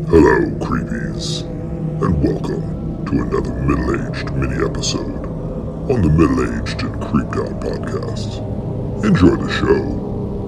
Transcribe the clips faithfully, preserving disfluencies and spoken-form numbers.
Hello, creepies, and welcome to another middle-aged mini-episode on the Middle-Aged and Creeped Out podcast. Enjoy the show.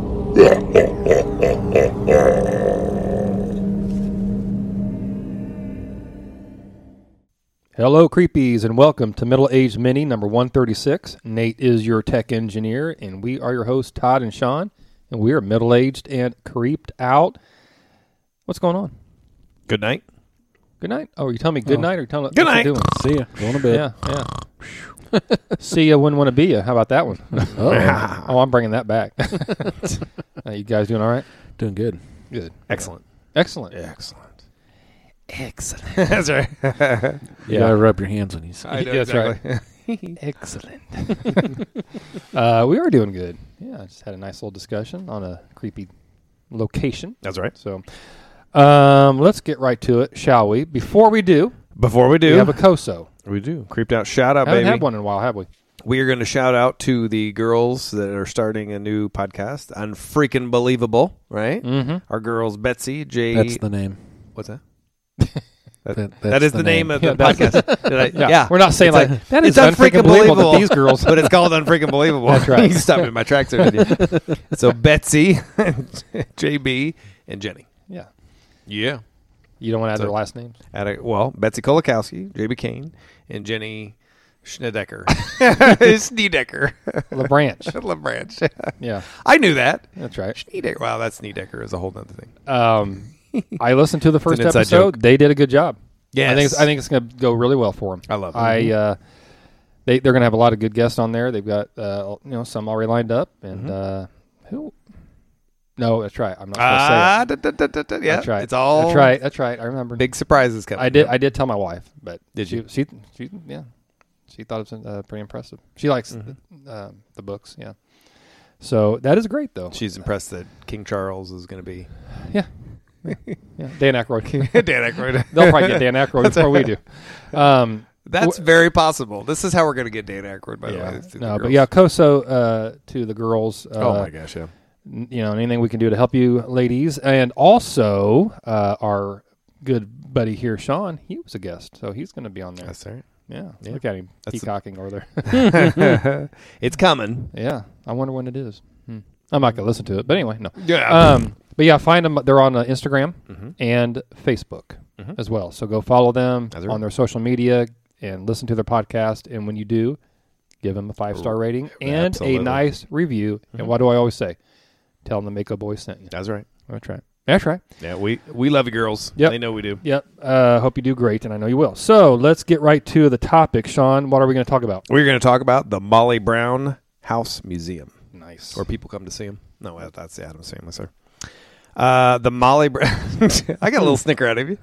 Hello, creepies, and welcome to Middle-Aged Mini number one thirty-six. Nate is your tech engineer, and we are your hosts, Todd and Sean, and we are middle-aged and creeped out. What's going on? Good night. Good night. Oh, are you telling me good Oh. night, or you telling Good what night. you doing? See ya. Going to bed. Yeah, yeah. See ya, wouldn't want to be ya. How about that one? Uh-oh. Oh, I'm bringing that back. uh, you guys doing all right? Doing good. Good. Excellent. Excellent. Excellent. Excellent. That's right. You Yeah. gotta rub your hands when you say I know That's exactly. Excellent. uh, we are doing good. Yeah, I just had a nice little discussion on a creepy location. That's right. So um, let's get right to it, shall we? Before we do, Before we do, we have a C O S O. we do. Creeped out shout out, Haven't baby. had one in a while, have we? We are going to shout out to the girls that are starting a new podcast. Unfreaking believable, right? Mm-hmm. Our girls, Betsy, Jay. that's the name. What's that? That, that that's is the name, of the Yeah, that's- podcast. Did I- Yeah. yeah. We're not saying It's like, that is it's unfreaking unfreaking believable that believable. these girls. But it's called Unfreaking Believable. That's right. You stopped me in my tracks there, didn't you? So Betsy, J B, and Jenny. Yeah. Yeah. You don't want to add So- their last names? At a, well, Betsy Kolakowski, J B Kane, and Jenny Schnedecker. Schneedecker. LeBranch. LeBranch. Yeah, I knew that. that's right. Schneedecker. Wow, that Schneedecker is a whole other thing. Um, I listened to the first an inside episode. joke. They did a good job. Yes. I think it's, I think it's going to go really well for them. I love it. I uh, they they're going to have a lot of good guests on there. They've got uh, you know some already lined up, and Mhm. uh, who? No, that's right. I'm not Ah, supposed to da, da, da, da, da. say it. yeah. That's right. It's all That's right. That's right. I remember. big surprises coming. I did. I did tell my wife, but Did she, you? She, she, yeah, she thought it was uh, pretty impressive. She likes Mhm. the, uh, the books. Yeah. So that is great, though. She's impressed that King Charles is going to be Yeah. Yeah. Dan Aykroyd. Dan Aykroyd. They'll probably get Dan Aykroyd That's before we right. do. Um, That's Wh- very possible. This is how we're going to get Dan Aykroyd, by yeah. the way. through the No, but girls. yeah, C O S O uh, to the girls. Uh, oh, my gosh, yeah. n- You know, anything we can do to help you, ladies, and also uh, our good buddy here, Sean. He was a guest, so he's going to be on there. That's right. Yeah, Yeah. look at him That's the- peacocking over there. It's coming. Yeah, I wonder when it is. Hmm. I'm not going to listen to it, but anyway, no. Yeah. Um, but yeah, find them. They're on uh, Instagram Mhm. and Facebook Mhm. as well. So go follow them That's right. on their social media and listen to their podcast. And when you do, give them a five star rating and Absolutely. a nice review. Mhm. And what do I always say? Tell them the Mako Boys sent you. That's right. That's right. That's right. Yeah, we we love you, girls. Yep. They know we do. Yep. Uh, hope you do great, and I know you will. So let's get right to the topic, Sean. What are we going to talk about? We're going to talk about the Molly Brown House Museum, Nice. where people come to see him. No, that- that's the Adams Family, sir. Uh, the Molly Brown. I got a little snicker out of you.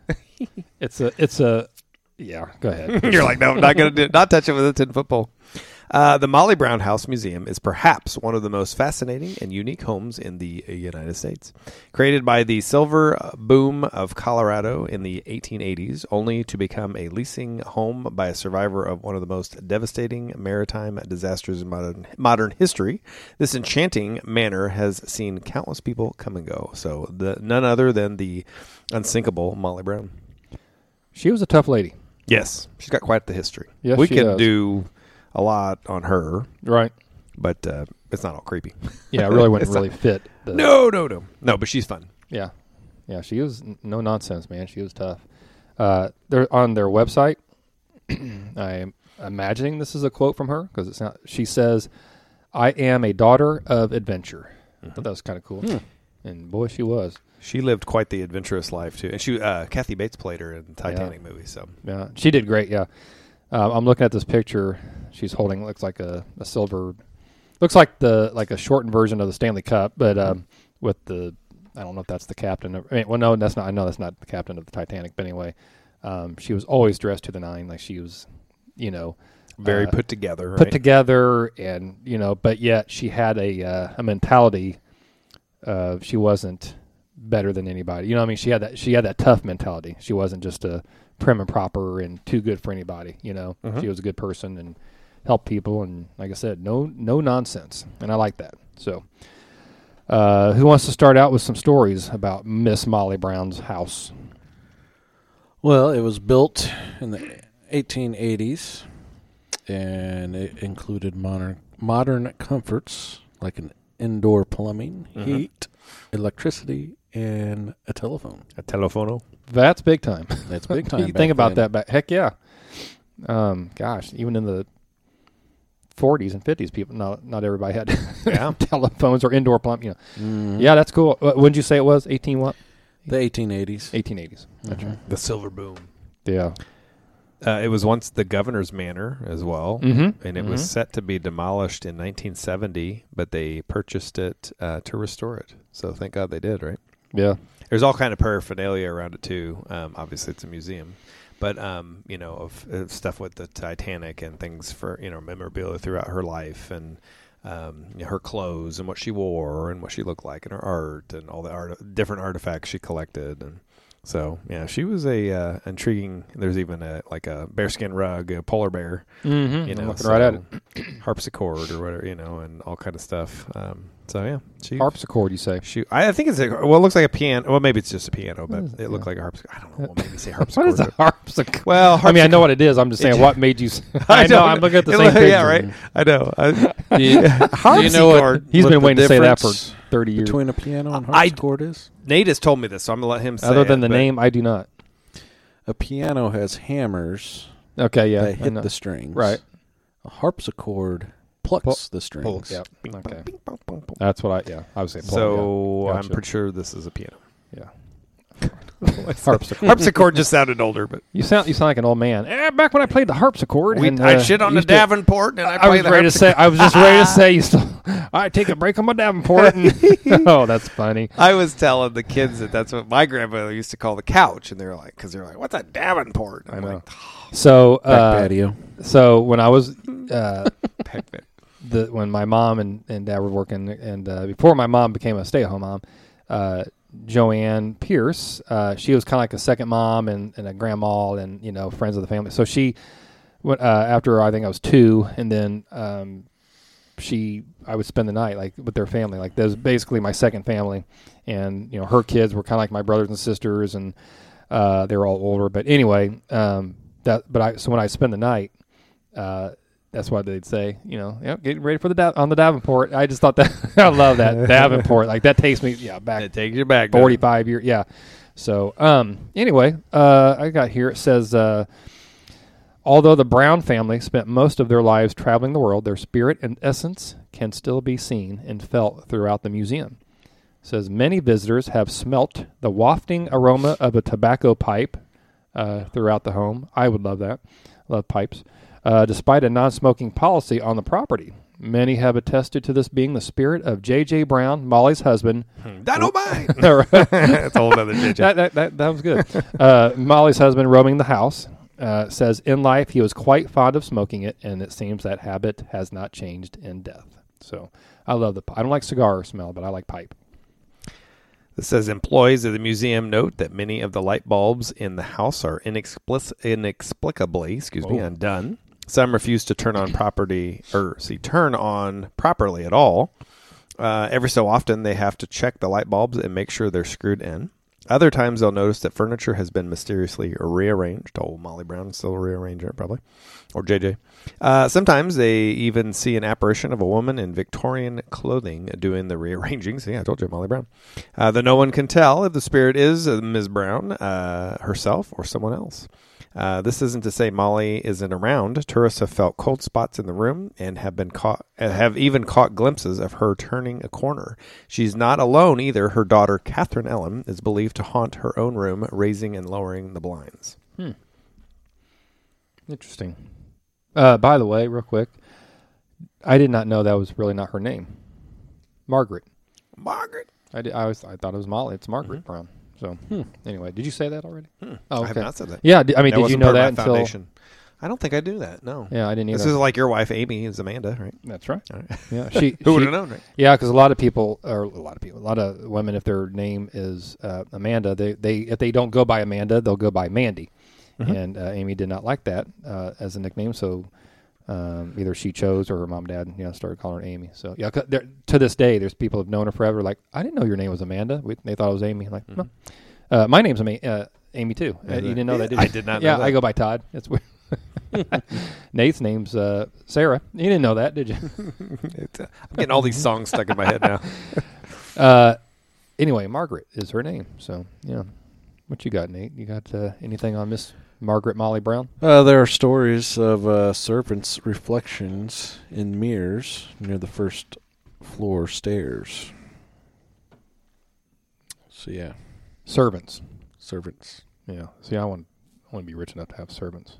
It's a. It's a. Yeah. Go ahead. You're like, no, I'm not going to do. Not touch it with a ten foot pole. Uh, the Molly Brown House Museum is perhaps one of the most fascinating and unique homes in the United States. Created by the silver boom of Colorado in the eighteen eighties, only to become a leasing home by a survivor of one of the most devastating maritime disasters in modern, modern history, this enchanting manor has seen countless people come and go. So the, none other than the unsinkable Molly Brown. She was a tough lady. Yes, she's got quite the history. Yes, we she could does. do a lot on her, Right. but uh, it's not all creepy. Yeah. It really wouldn't It's really fit. The, No, no, no, no. But she's fun. Yeah, yeah, she was n- no nonsense, man. She was tough. Uh, they're on their website. I'm imagining this is a quote from her because it's not. She says, "I am a daughter of adventure." I thought that was kind of cool, Hmm. and boy, she was. She lived quite the adventurous life too, and she uh, Kathy Bates played her in the Titanic movie. So Yeah, she did great. Yeah, uh, I'm looking at this picture. She's holding looks like a, a silver. Looks like the like a shortened version of the Stanley Cup, but um, with the I don't know if that's the captain. Of, I mean, well, no, that's not. I know that's not the captain of the Titanic. But anyway, um, she was always dressed to the nine, like she was, you know, very uh, put together. Right? put together, and you know, but yet she had a uh, a mentality. Uh, she wasn't better than anybody. You know what I mean? She had that she had that tough mentality. She wasn't just a prim and proper and too good for anybody, you know. Mhm. She was a good person and helped people, and like I said, no no nonsense. And I like that. So uh, who wants to start out with some stories about Miss Molly Brown's house? Well, it was built in the eighteen eighties, and it included modern modern comforts like an indoor plumbing, Mhm. heat, electricity, and a telephone. A telephono. That's big time. That's big time. You back think about then. that back. Heck yeah. Um, gosh, even in the forties and fifties, people not not everybody had Yeah. telephones or indoor plumbing. You know. Mhm. Yeah, that's cool. When did you say it was? Eighteen what? The eighteen eighties. Eighteen eighties. That's Mhm. right. The Silver Boom. Yeah. Uh, it was once the governor's manor as well, Mm-hmm. and it was set to be demolished in nineteen seventy, but they purchased it uh, to restore it. So thank God they did, right? Yeah. There's all kind of paraphernalia around it too. Um, obviously, it's a museum, but um, you know, of uh, stuff with the Titanic and things for you know memorabilia throughout her life, and um, you know, her clothes and what she wore and what she looked like, and her art and all the art, different artifacts she collected, and so yeah, she was a uh, intriguing. There's even a like a bearskin rug, a polar bear, Mm-hmm. you know, I'm looking so right at it. harpsichord or whatever, you know, and all kind of stuff. Um, so yeah, she Harpsichord, you say? She, I, I think it's a, well, it looks like a piano. Well, maybe it's just a piano, but What is- it looked yeah. like a harpsichord. I don't know. Well, maybe say harpsichord. What is a but- harpsichord? Well, I mean, I know harpsichord- what it is. I'm just saying, It- what made you? s- I know. don't I'm looking at the it same look- picture. Yeah, right. I know. I, Do you, do you know what, Harpsichord. He's what been the waiting to say that for difference thirty years. between a piano and I- harpsichord is? Nate has told me this, so I'm gonna let him say Other it, than the but- name, I do not. A piano has hammers Okay, yeah, that I hit know. the strings. Right. A harpsichord plucks Pull- the strings. pulls, yeah. Bing, bong, Okay. bing, bong, bong, bong. That's what I. Yeah, I was saying. So yeah. I'm Gotcha. pretty sure this is a piano. Yeah. harpsichord. Harpsichord just sounded older, but You sound you sound like an old man. Eh, back when I played the harpsichord, we, and, I uh, shit on the used to- Davenport, and I, I play was the ready to say. harpsichord. I was just ready to say. You still. I take a break on my Davenport. And, oh, that's funny. I was telling the kids that that's what my grandmother used to call the couch, and they were like, because they're like, "What's a Davenport?" And I I'm know. like, So, Back uh, patio. so when I was uh, Heck, man. the when my mom and, and dad were working, and uh, before my mom became a stay-at-home mom, uh, Joanne Pierce, uh, she was kind of like a second mom and, and a grandma, and you know, friends of the family. So she went uh, after I think I was two, and then um, she I would spend the night like with their family. Like that was basically my second family, and you know, her kids were kind of like my brothers and sisters, and uh, they were all older. But anyway, um, that but I so when I spend the night. Uh, That's what they'd say, you know, yeah, getting ready for the da- on the Davenport. I just thought that I love that Davenport. Like that takes me, yeah, back It takes you back. doesn't it? forty-five years. Yeah. So, um, anyway, uh, I got here. It says, uh, although the Brown family spent most of their lives traveling the world, their spirit and essence can still be seen and felt throughout the museum. It says many visitors have smelt the wafting aroma of a tobacco pipe uh, throughout the home. I would love that. Love pipes. Uh, despite a non-smoking policy on the property. Many have attested to this being the spirit of J J. Brown, Molly's husband. Dynamite. that, That's a whole other J J. that, that, that was good. Uh, Molly's husband roaming the house uh, says in life he was quite fond of smoking it, and it seems that habit has not changed in death. So I love the I don't like cigar smell, but I like pipe. It says employees of the museum note that many of the light bulbs in the house are inexplic- inexplicably, excuse me, Oh. undone. Some refuse to turn on property or see turn on properly at all. Uh, every so often, they have to check the light bulbs and make sure they're screwed in. Other times, they'll notice that furniture has been mysteriously rearranged. Oh, Molly Brown is still a rearranger, probably, or J J. Uh, sometimes they even see an apparition of a woman in Victorian clothing doing the rearranging. See, I told you, Molly Brown. Uh, though no one can tell if the spirit is uh, Miz Brown uh, herself or someone else. Uh, this isn't to say Molly isn't around. Tourists have felt cold spots in the room and have been caught, uh, have even caught glimpses of her turning a corner. She's not alone either. Her daughter, Catherine Ellen, is believed to haunt her own room, raising and lowering the blinds. Hmm. Interesting. Uh, by the way, real quick, I did not know that was really not her name, Margaret. Margaret. I did, I was I thought it was Molly. It's Margaret Mm-hmm. Brown. So anyway, did you say that already? Hmm. Oh, I have okay. not said that. Yeah, d- I mean, That did you wasn't know part of that my until? foundation. I don't think I do that. No. Yeah, I didn't either. This is like your wife, Amy, is Amanda, right? That's right. All right. Yeah, she. Who would she- have known, right? Yeah, because a lot of people, or a lot of people, a lot of women, if their name is uh, Amanda, they, they if they don't go by Amanda, they'll go by Mandy. Mhm. And uh, Amy did not like that uh, as a nickname, so um, either she chose or her mom and dad, you know, started calling her Amy. So yeah, 'cause there, to this day, there's people who've known her forever. Like, I didn't know your name was Amanda. We, they thought it was Amy. I'm like, no, uh, my name's Ama- uh, Amy too. Uh, Is you it? didn't know that, did you? I did not know Yeah, that. I go by Todd. That's weird. Nate's name's uh, Sarah. You didn't know that, did you? It's, uh, I'm getting all these songs stuck in my head now. Uh, anyway, Margaret is her name. So, yeah. What you got, Nate? You got uh, anything on Miss Margaret Molly Brown? Uh, there are stories of uh, serpents' reflections in mirrors near the first floor stairs. So, yeah, Servants. servants. Yeah. See, I want, I want to be rich enough to have servants.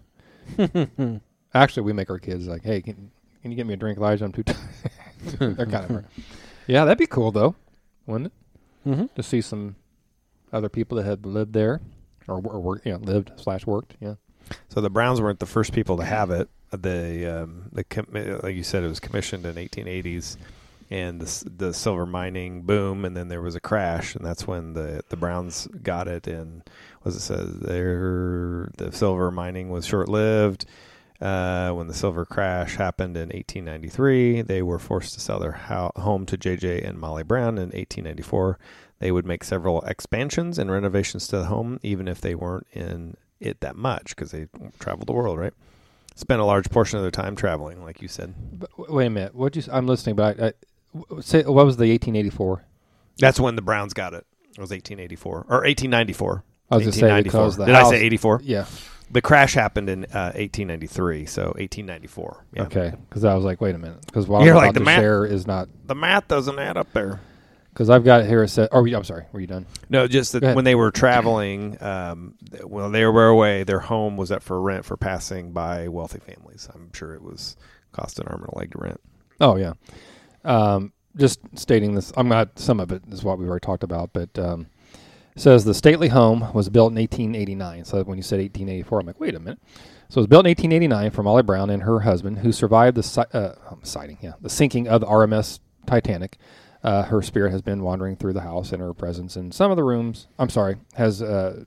Actually, we make our kids like, hey, can, can you get me a drink, Elijah? I'm too tired. They're kind of. Yeah, that'd be cool, though, wouldn't it? Mm-hmm. To see some other people that had lived there or, or worked, you know, lived slash worked. Yeah. So the Browns weren't the first people to have it. The um, the com- like you said, it was commissioned in eighteen eighties, and the the silver mining boom, and then there was a crash, and that's when the, the Browns got it. And as it says, there the silver mining was short lived. Uh, when the silver crash happened in eighteen ninety-three, they were forced to sell their ho- home to J J and Molly Brown. In eighteen ninety-four, they would make several expansions and renovations to the home, even if they weren't in it that much, because they traveled the world, right? Spent a large portion of their time traveling, like you said. But w- wait a minute. What you? s- I'm listening, but I, I, w- say what was the eighteen eighty-four? That's when the Browns got it. It was eighteen eighty-four or eighteen ninety-four. I was going to say because the Did house, I say eighty-four? Yeah. The crash happened in uh, eighteen ninety-three, so eighteen ninety-four. Yeah. Okay. Because I was like, wait a minute. Because what You're I'm like, about the to math- share is not. The math doesn't add up there. Because I've got here it said. Oh, I'm sorry. Were you done? No, just Go that ahead. when they were traveling, um, th- well, they were away. Their home was up for rent for passing by wealthy families. I'm sure it was cost an arm and a leg to rent. Oh yeah. Um, just stating this. I'm not. Some of it is what we've already talked about, but um, it says the stately home was built in eighteen eighty-nine. So when you said eighteen eighty-four, I'm like, wait a minute. So it was built in eighteen eighty-nine for Molly Brown and her husband, who survived the si- uh, um, sighting, yeah, the sinking of the R M S Titanic. Uh, her spirit has been wandering through the house, and her presence in some of the rooms. I'm sorry, has uh,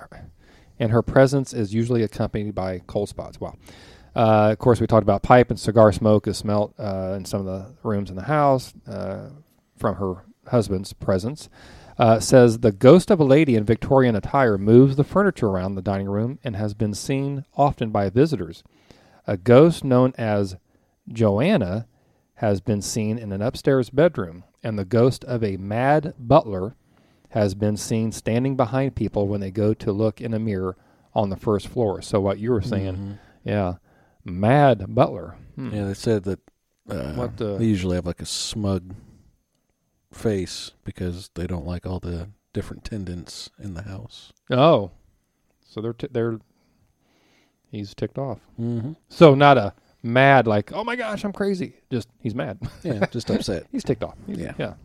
and her presence is usually accompanied by cold spots. Wow. Uh, of course, we talked about pipe and cigar smoke is smelt uh, in some of the rooms in the house uh, from her husband's presence. Uh, says the ghost of a lady in Victorian attire moves the furniture around the dining room and has been seen often by visitors. A ghost known as Joanna has been seen in an upstairs bedroom, and the ghost of a mad butler has been seen standing behind people when they go to look in a mirror on the first floor. So what you were saying, Mm-hmm. yeah, mad butler. Hmm. Yeah, they said that uh, What the- they usually have like a smug face because they don't like all the different tenants in the house. Oh, so they're t- they're he's ticked off. Mm-hmm. So not a mad like, oh my gosh, I'm crazy. Just he's mad. Yeah, just upset. He's ticked off. He's- Yeah. yeah.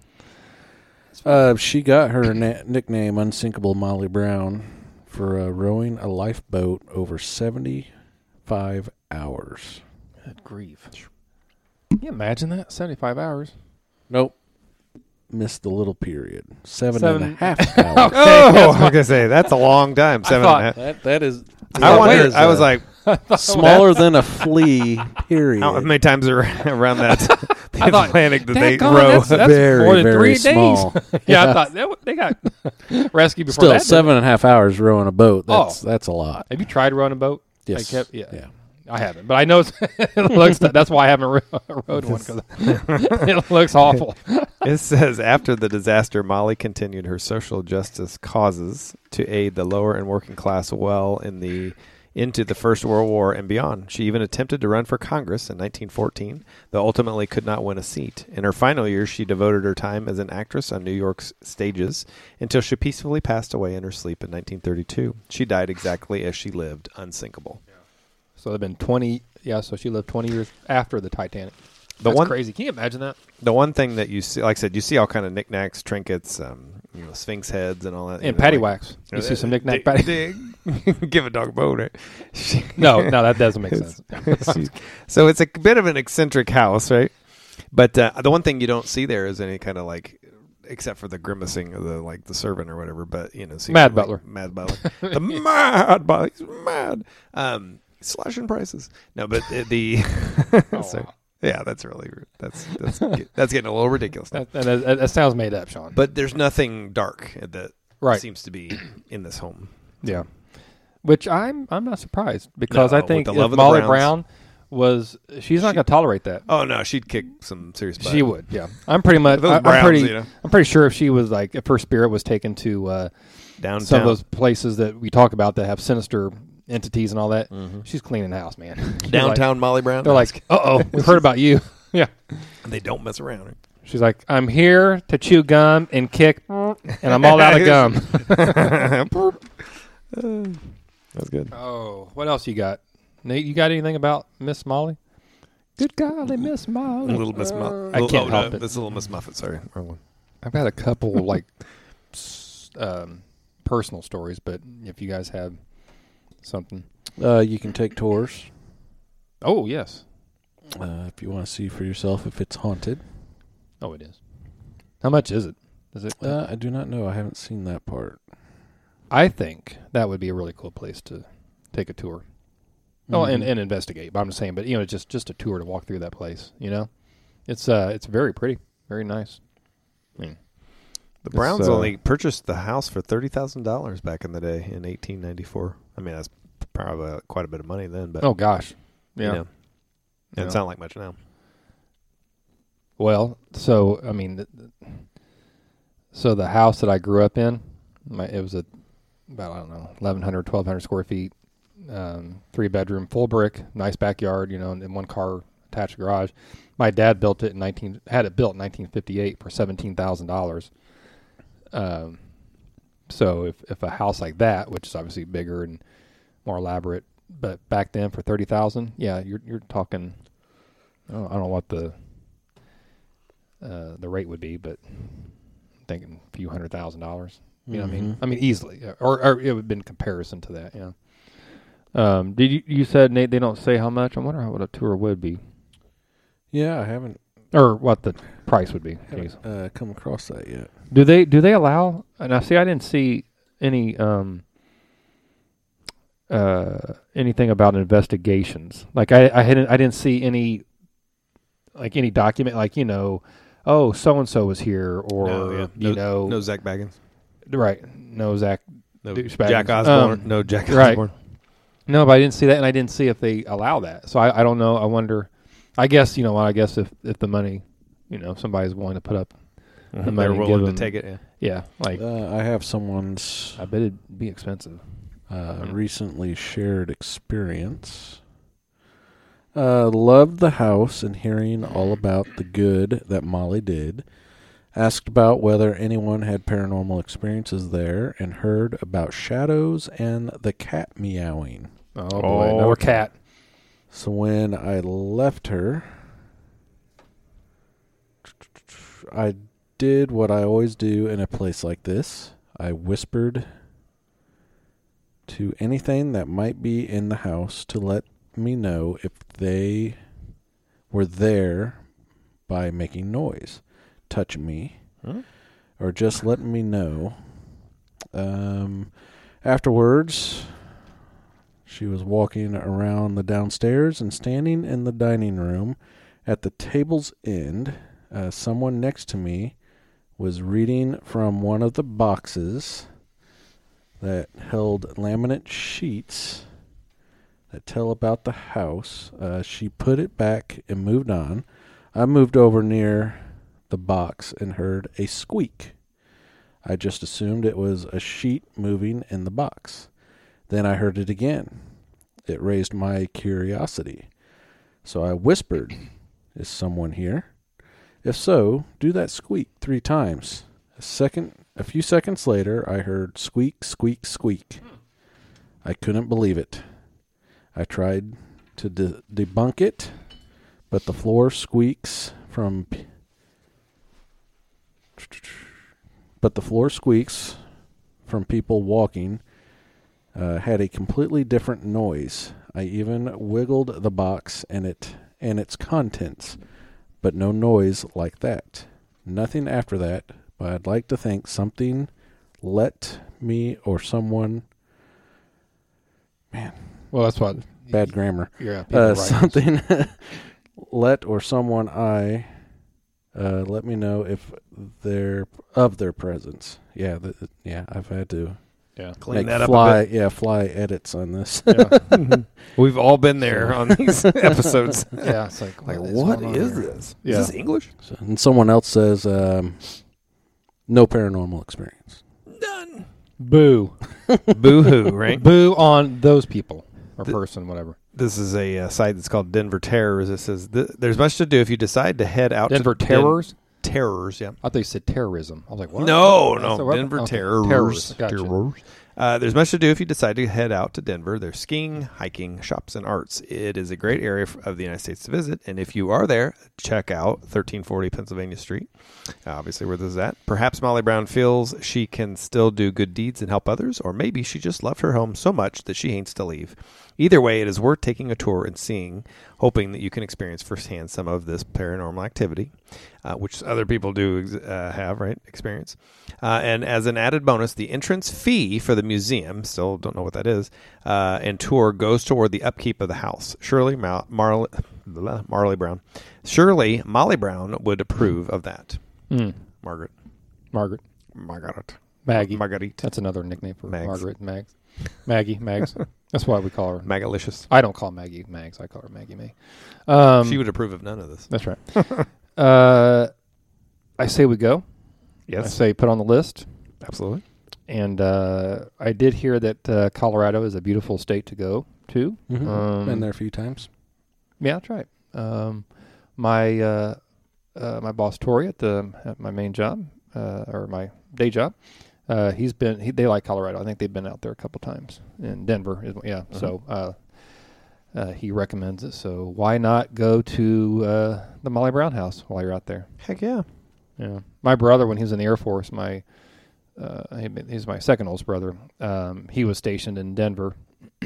Uh, she got her na- nickname Unsinkable Molly Brown for uh, rowing a lifeboat over seventy-five hours. Good grief. Can you imagine that? seventy-five hours. Nope. Missed the little period. Seven, Seven- and a half hours. Oh, I was gonna say that's a long time. Seven thought- and a half. That, that is... I that wondered. is, I was uh, like, smaller than a flea, period. how many times are around that the I thought, Atlantic that they "Daggone, row? that's, that's Very, more than very three small. days. yeah, I thought they, they got rescued before Still, that. didn't seven and a half hours rowing a boat. That's Oh. that's a lot. they? Have you tried rowing a boat? Yes. I kept, yeah. yeah. I haven't, but I know it's, it looks. That's why I haven't ro- rowed one because it looks awful. It says after the disaster, Molly continued her social justice causes to aid the lower and working class well in the into the First World War and beyond. She even attempted to run for Congress in nineteen fourteen, though ultimately could not win a seat. In her final years, she devoted her time as an actress on New York's stages until she peacefully passed away in her sleep in nineteen thirty-two. She died exactly as she lived, unsinkable. So it's been twenty. Yeah, so she lived twenty years after the Titanic. The That's one- crazy. Can you imagine that? The one thing that you see, like I said, you see all kind of knickknacks, trinkets, um, you know, sphinx heads and all that. you And know, patty like- wax. You see some knick-knack Dig- patty. dig. Give a dog a bone. Right? She- No, no, that doesn't make sense. She- so it's a bit of an eccentric house, right? But uh, the one thing you don't see there is any kind of like, except for the grimacing of the like the servant or whatever. But you know, see Mad like, butler. Mad Butler, the Mad Butler, he's mad. Um, slashing prices. No, but the, the Oh, so, wow. yeah, that's really that's that's that's getting a little ridiculous. Now. That, that, that sounds made up, Sean. But there's nothing dark that Right. seems to be in this home. Yeah, which I'm I'm not surprised because No, I with think the if love of the Molly Browns. Brown was, she's not She- going to tolerate that. Oh no, she'd kick some serious butt. She would, yeah. I'm pretty much. If it was I, I'm Browns, pretty. you know. I'm pretty sure if she was like, if her spirit was taken to uh, Downtown. some of those places that we talk about that have sinister entities and all that, Mhm. she's cleaning the house, man. She's Downtown Molly Brown. Like, they're like, uh oh, we've heard about you. Yeah. they don't mess around. She's like, I'm here to chew gum and kick, and I'm all out of gum. That's good. Oh, what else you got, Nate? You got anything about Miss Molly? Good golly, Miss Molly. Little Miss Muffet. I can't help it. That's Little Miss Muffet. Sorry, wrong one. I've got a couple like s- um, personal stories, but if you guys have something, Uh, you can take tours oh yes, uh, if you want to see for yourself if it's haunted. oh it is. How much is it? Is it? Uh, I do not know. I haven't seen that part. I think that would be a really cool place to take a tour. Oh, and, Mhm. and investigate. But I'm just saying, but you know, just just a tour to walk through that place. You know, it's uh, it's very pretty, very nice. I mean, The It's, Browns uh, only purchased the house for thirty thousand dollars back in the day in eighteen ninety-four. I mean, that's probably quite a bit of money then. But oh gosh, you yeah. know, it doesn't Yeah. sound like much now. Well, so I mean, th- th- so the house that I grew up in, my, it was a about I don't know eleven hundred, twelve hundred square feet, um, three bedroom, full brick, nice backyard, you know, and, and one car attached garage. My dad built it in nineteen had it built in nineteen fifty-eight for seventeen thousand dollars. Um, so if if a house like that, which is obviously bigger and more elaborate, but back then for thirty thousand, yeah, you're you're talking. I don't, I don't know what the uh, the rate would be, but I'm thinking a few hundred thousand dollars. You know what I mean? Mhm. I mean easily, yeah. or or it would have been comparison to that. Yeah. Um, did you you said Nate? They don't say how much. I wonder how what a tour would be, Yeah, I haven't, or what the price would be. Jeez. haven't uh, come across that yet. Do they do they allow? And I see I didn't see any um uh anything about investigations. Like I I hadn't I didn't see any like any document like you know oh so and so was here or No, yeah. you No- know No Zach Baggins. right no Zach No Douchebaggins. Jack Osborne. Um, no Jack right. Osborne. no but I didn't see that and I didn't see if they allow that so I I don't know I wonder I guess you know I guess if if the money you know if somebody's willing to put up They're money willing give to them- take it. Yeah. yeah like Uh, I have someone's I bet it'd be expensive. uh, Mhm. recently shared experience. Uh, loved the house and hearing all about the good that Molly did. Asked about whether anyone had paranormal experiences there and heard about shadows and the cat meowing. Oh boy, Oh, no okay. cat. So when I left her, I did what I always do in a place like this. I whispered to anything that might be in the house to let me know if they were there by making noise, touching me, Huh? or just letting me know. Um, afterwards, she was walking around the downstairs and standing in the dining room at the table's end. Uh, someone next to me was reading from one of the boxes that held laminate sheets that tell about the house. Uh, she put it back and moved on. I moved over near the box and heard a squeak. I just assumed it was a sheet moving in the box. Then I heard it again. It raised my curiosity. So I whispered, "Is someone here? If so, do that squeak three times." A second, a few seconds later, I heard squeak, squeak, squeak. I couldn't believe it. I tried to de- debunk it, but the floor squeaks from p- but the floor squeaks from people walking uh, had a completely different noise. I even wiggled the box and it and its contents, but no noise like that. Nothing after that, but I'd like to think something let me or someone, man, Well, that's what bad grammar. Yeah, people Uh, write something let or someone I uh, let me know if they're of their presence. Yeah, th- yeah, I've had to Yeah. Clean Make that up fly, a bit. yeah, fly edits on this. Yeah. We've all been there on these episodes. Yeah, it's like, Like, what what going on is here? this? Yeah. Is this English? So- and someone else says, um, no paranormal experience. None. Boo. Boo-hoo, right? Boo on those people or The- person, whatever. This is a uh, site that's called Denver Terrors. It says, th- there's much to do if you decide to head out Denver to Terrors? Den- Terrors, yeah. I thought you said terrorism. I was like, what? No, That's no, a weapon? Denver Okay. Terrors. Terrors. Gotcha. Terrors. Uh, there's much to do if you decide to head out to Denver. There's skiing, hiking, shops, and arts. It is a great area f- of the United States to visit. And if you are there, check out thirteen forty Pennsylvania Street, uh, obviously where this is at. Perhaps Molly Brown feels she can still do good deeds and help others, or maybe she just loved her home so much that she hates to leave. Either way, it is worth taking a tour and seeing, hoping that you can experience firsthand some of this paranormal activity, uh, which other people do ex- uh, have, right, experience. Uh, and as an added bonus, the entrance fee for the museum, still don't know what that is, uh, and tour goes toward the upkeep of the house. Surely Mar- Marley, Marley Brown. Surely Molly Brown would approve of that. Mm. Margaret. Margaret. Margaret. Maggie. Marguerite. That's another nickname for Mags. Margaret. Mags. Maggie. Mags. That's why we call her. Magalicious. I don't call Maggie Mags. I call her Maggie May. Um, She would approve of none of this. That's right. uh, I say we go. I Yes, say put on the list. absolutely. And uh, I did hear that uh, Colorado is a beautiful state to go to. Mm-hmm. Um, Been there a few times. Yeah, that's right. Um, my uh, uh, my boss Tori at the at my main job uh, or my day job, uh, he's been he, they like Colorado. I think they've been out there a couple times in Denver. Is, yeah, Mm-hmm. so uh, uh, he recommends it. So why not go to uh, the Molly Brown house while you're out there? Heck yeah. Yeah, my brother when he was in the Air Force, my uh, he- he's my second oldest brother. Um, he was stationed in Denver,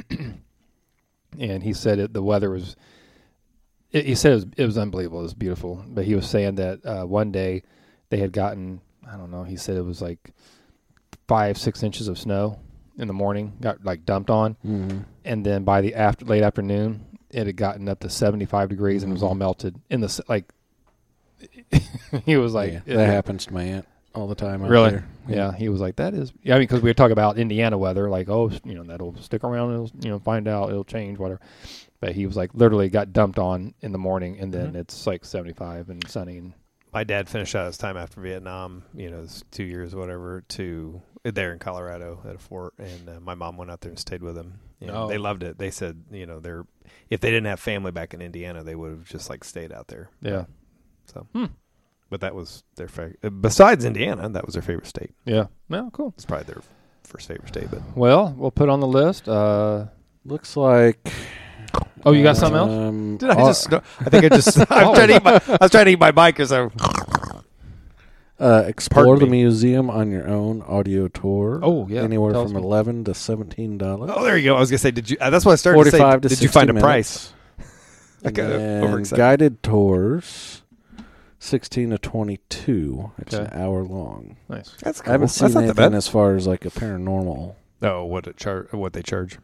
and he said it, the weather was. It, he said it was, it was unbelievable. It was beautiful, but he was saying that uh, one day they had gotten I don't know. He said it was like five six inches of snow in the morning, got like dumped on, Mm-hmm. and then by the after late afternoon, it had gotten up to seventy-five degrees and it was all melted in the s- like. He was like, yeah, it- that happens to my aunt all the time. Out Really? there. Yeah, he was like, that is, yeah, I mean, because we were talking about Indiana weather, like, oh, you know, that'll stick around, it'll, you know, find out, it'll change, whatever. But he was like, literally got dumped on in the morning, and then Mhm. it's like seventy-five and sunny. And My dad finished out his time after Vietnam, you know, it's two years, whatever, to there in Colorado at a fort. And uh, my mom went out there and stayed with him. And Oh. They loved it. They said, you know, they're if they didn't have family back in Indiana, they would have just like stayed out there. yeah, So, Hmm. but that was their favorite. Besides Indiana, that was their favorite state. yeah, no, cool. It's probably their first favorite state. But Well, we'll put on the list. Uh, Looks like. oh, you got something else? um, did I uh, just? I think I just. I was trying to eat my. I was trying to eat my bike as I. Uh, explore Pardon the me. museum on your own audio tour. Oh, yeah. Anywhere Tell from us more. eleven to seventeen dollars. Oh, there you go. I was gonna say, did you? Uh, that's what I started to say. Forty-five to Did sixty you find a minutes. price? I And got then overexcited. guided tours, sixteen to twenty-two. It's Okay. an hour long. Nice. That's cool. I haven't That's seen not that anything bad. as far as like a paranormal. Oh, what it char- What they charge?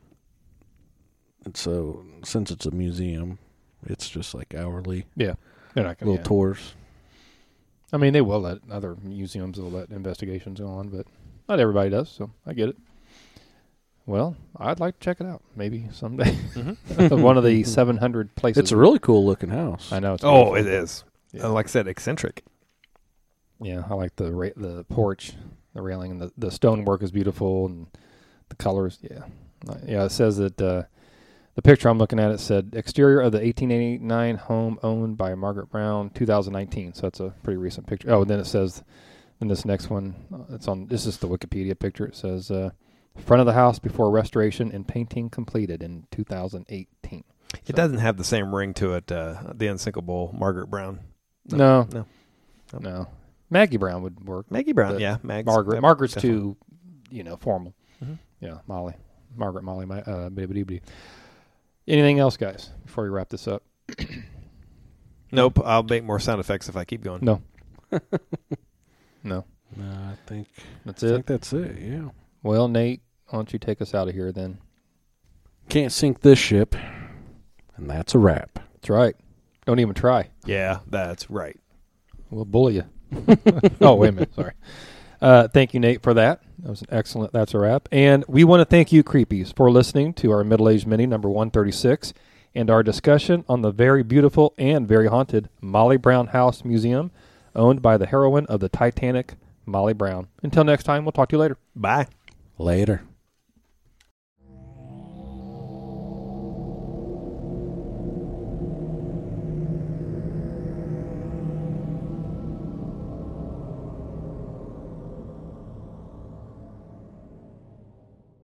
And so since it's a museum, it's just like hourly Yeah, they're not going little to. tours. I mean, they will let other museums will let investigations go on, but not everybody does. So I get it. Well, I'd like to check it out. Maybe someday. Mm-hmm. One of the seven hundred places. It's a really cool looking house. I know. It's Oh, beautiful. it is. Yeah. Uh, like I said, eccentric. Yeah, I like the ra- the porch, the railing, and the the stonework is beautiful, and the colors. Yeah, Uh, yeah. It says that uh, the picture I'm looking at it said exterior of the eighteen eighty-nine home owned by Margaret Brown, two thousand nineteen. So that's a pretty recent picture. Oh, and then it says, in this next one, uh, it's on. This is the Wikipedia picture. It says uh, front of the house before restoration and painting completed in two thousand eighteen. It doesn't have the same ring to it. Uh, the unsinkable Margaret Brown. No, no. no. no. Maggie Brown would work. Maggie Brown. The- Yeah, Mag's, Margaret. yeah, Margaret's definitely. too, you know, formal. Mhm. Yeah, Molly. Margaret, Molly, my, uh, bibbidi-bibbidi. Anything else, guys, before we wrap this up? Nope. I'll make more sound effects if I keep going. No. No. No, I think That's I it. think that's it. Yeah. Well, Nate, why don't you take us out of here then? Can't sink this ship, and that's a wrap. That's right. Don't even try. Yeah, that's right. We'll bully you. Oh, wait a minute. Sorry. Uh, thank you, Nate, for that. That was an excellent That's a Wrap. And we want to thank you, Creepies, for listening to our Middle-Aged Mini number one thirty-six and our discussion on the very beautiful and very haunted Molly Brown House Museum, owned by the heroine of the Titanic, Molly Brown. Until next time, we'll talk to you later. Bye. Later.